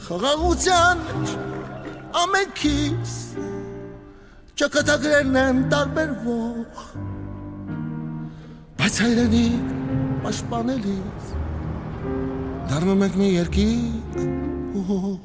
խաղաղության մեջ ամենքիս ճակատագրերն են տարբերվող, բայց հայրենիք պաշտպանելիս դառնում ենք մի երկիկ ուղ,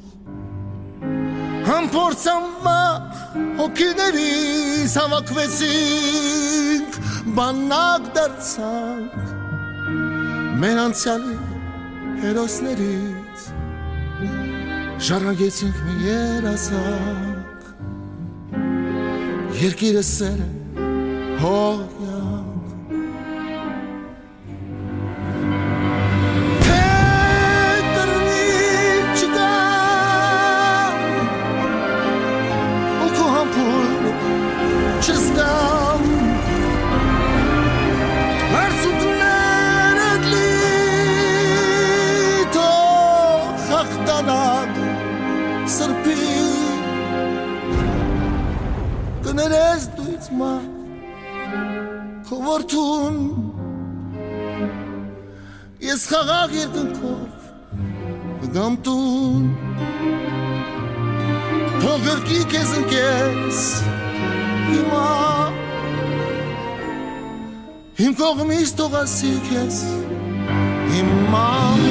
համփորձանմախ հոգիներիս հավաքվեցինք, բանակ դարձանք մեր անցյալի հերոսներից, ժառանգեցինք մի երազանք, երկիրը սեր է հողյանք, թե կրնի չգամ ու քո համբույրը չզգամ, հարցուկներդ լի թող հաղթանակ սրբի, կներես դու ինձ մահ քո որդուն, ես խաղաղ երկնքով կգամ տուն, թող գրկի քեզ ընկես հիմա, իմ կողմից թող ասի քեզ հիմա,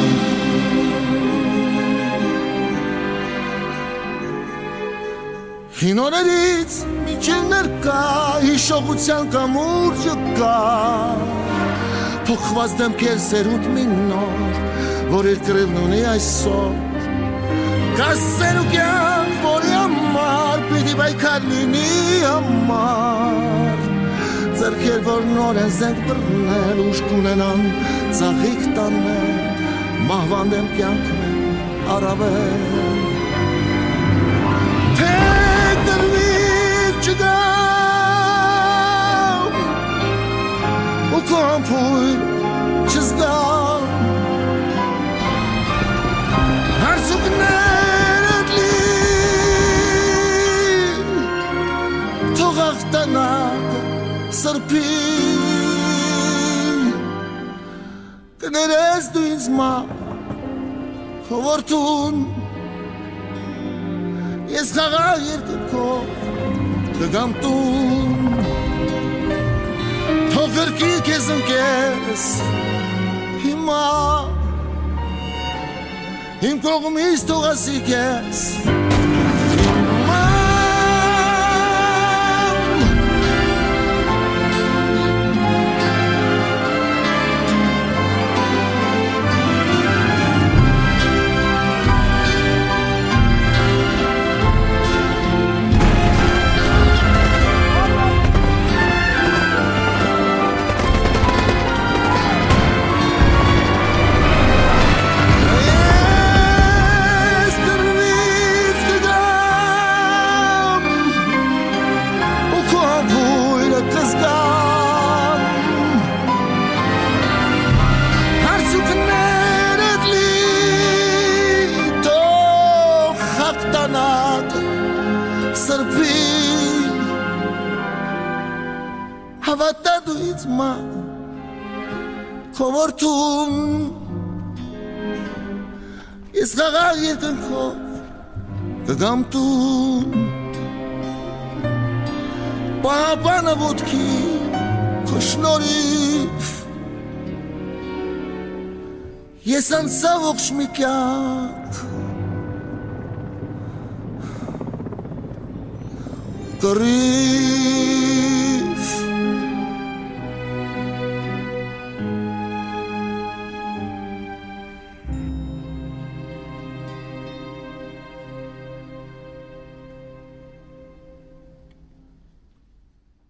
հին օրերից մինչև ներկա հիշողության կամուրջը կա, փոխված դեմքեր սերունդ մի նոր, որ իր կրիվն ունի այսօր, կա սեր ու կյանք, որի համար պիտի պայքար լինի համար, ձեռքեր որ նոր են զենք բռնել, ուժ կունենան ծաղիկ տանել, մահվան դեմ կյանքն է առավել, չգամ ու քո համբույրը չզգամ, հարցուկներդ լի թող հաղթանակը սրբի, կներես դու ինձ մահ քո որդուն, ես խաղաղ երկնքով կգամ տուն, թող գրկի քեզ ընկես հիմա, իմ կողմից թող ասի քեզ հիմա, հավատա դու ինձ մահ քո որդուն, ես խաղաղ երկնքով կգամ տուն, պահապանը ոտքի քո շնորհիվ, ես անցա ողջ մի կյանք, կռիվ